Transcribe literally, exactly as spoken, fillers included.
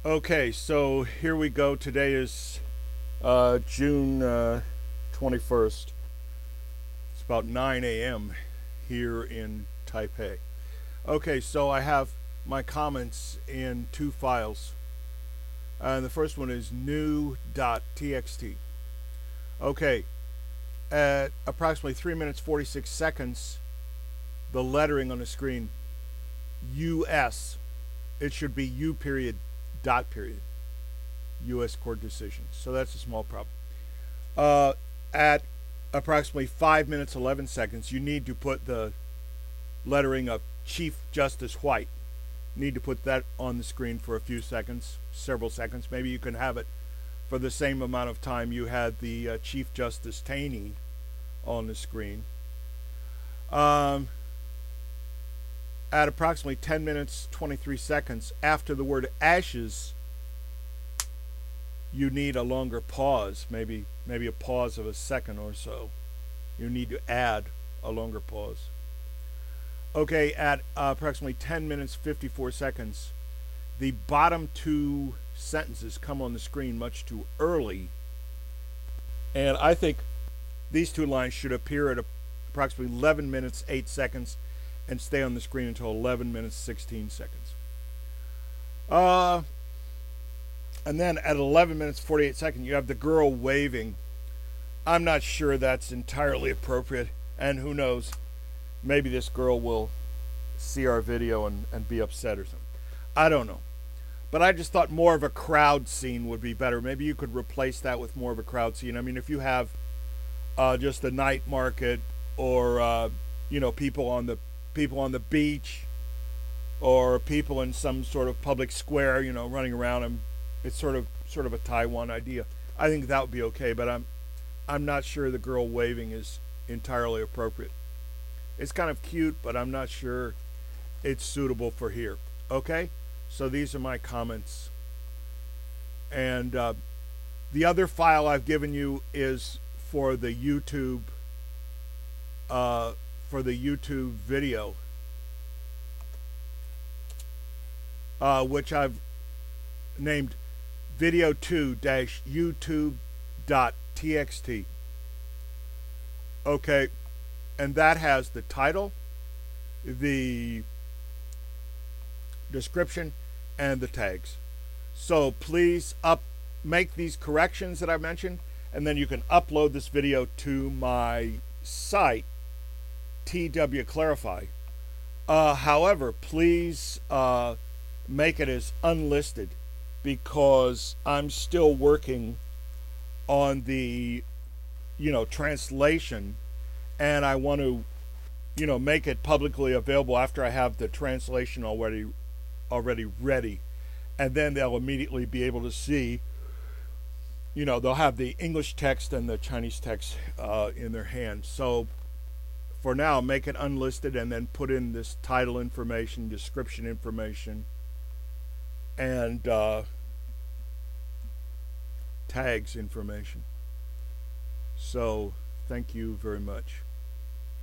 Okay, so here we go. Today is uh, June uh, twenty-first. It's about nine a m here in Taipei. Okay, so I have my comments in two files. And the first one is new.txt. Okay, at approximately three minutes forty-six seconds, the lettering on the screen, U S, it should be U period dot period, U S court decision. So that's a small problem. Uh, at approximately five minutes eleven seconds, you need to put the lettering of Chief Justice White. You need to put that on the screen for a few seconds, several seconds. Maybe you can have it for the same amount of time you had the uh, Chief Justice Taney on the screen. Um, at approximately ten minutes twenty-three seconds, after the word ashes, you need a longer pause, maybe maybe a pause of a second or so. You need to add a longer pause. Okay, at uh, approximately ten minutes fifty-four seconds, the bottom two sentences come on the screen much too early, and I think these two lines should appear at approximately eleven minutes eight seconds and stay on the screen until eleven minutes sixteen seconds. Uh, and then at eleven minutes forty-eight seconds, you have the girl waving. I'm not sure that's entirely appropriate, and who knows, maybe this girl will see our video and, and be upset or something. I don't know. But I just thought more of a crowd scene would be better. Maybe you could replace that with more of a crowd scene. I mean, if you have uh, just a night market, or uh, you know, people on the people on the beach, or people in some sort of public square, you know, running around them, it's sort of sort of a Taiwan idea. I think that would be okay, but I'm I'm not sure the girl waving is entirely appropriate. It's kind of cute, but I'm not sure it's suitable for here. Okay, so these are my comments, and uh, the other file I've given you is for the YouTube uh, for the YouTube video, uh, which I've named video two dash youtube dot txt. Okay, and that has the title, the description, and the tags. So please up make these corrections that I mentioned, and then you can upload this video to my site, T W Clarify. Uh, however, please uh, make it as unlisted, because I'm still working on the, you know, translation, and I want to, you know, make it publicly available after I have the translation already already ready, and then they'll immediately be able to see, you know, they'll have the English text and the Chinese text uh, in their hands. So for now, make it unlisted, and then put in this title information, description information, and uh, tags information. So thank you very much.